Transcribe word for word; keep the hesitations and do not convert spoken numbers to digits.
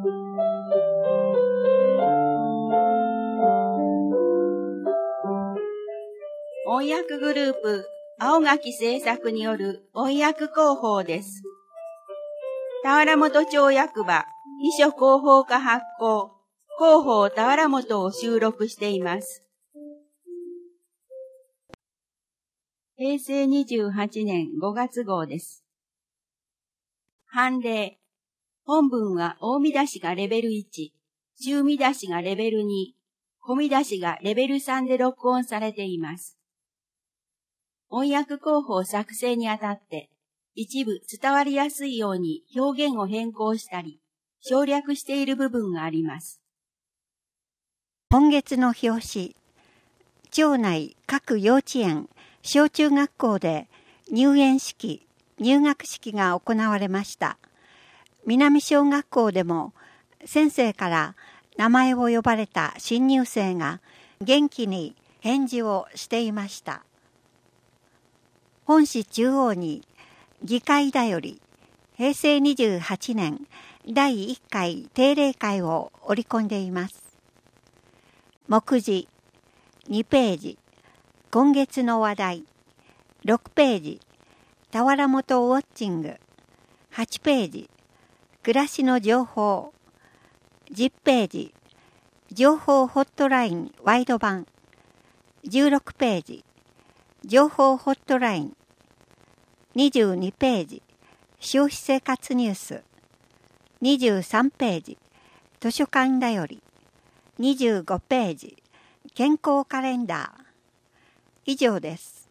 翻訳グループ青垣製作による翻訳広報です。田原本町役場秘書広報課発行広報田原本を収録しています。へいせいにじゅうはちねんごがつ号です。判例。本文は大見出しがレベルいち、中見出しがレベルに、小見出しがレベルさんで録音されています。翻訳広報作成にあたって、一部伝わりやすいように表現を変更したり、省略している部分があります。 今月の表紙、町内各幼稚園、小中学校で入園式、入学式が行われました。南小学校でも先生から名前を呼ばれた新入生が元気に返事をしていました。本市中央に議会だよりへいせいにじゅうはちねんだいいっかい定例会を織り込んでいます。目次にページ、今月の話題、ろくページ、田原本ウォッチング、はちページ、暮らしの情報、じゅっページ、情報ホットラインワイド版、じゅうろくページ、情報ホットライン、にじゅうにページ、消費生活ニュース、にじゅうさんページ、図書館だより、にじゅうごページ、健康カレンダー。以上です。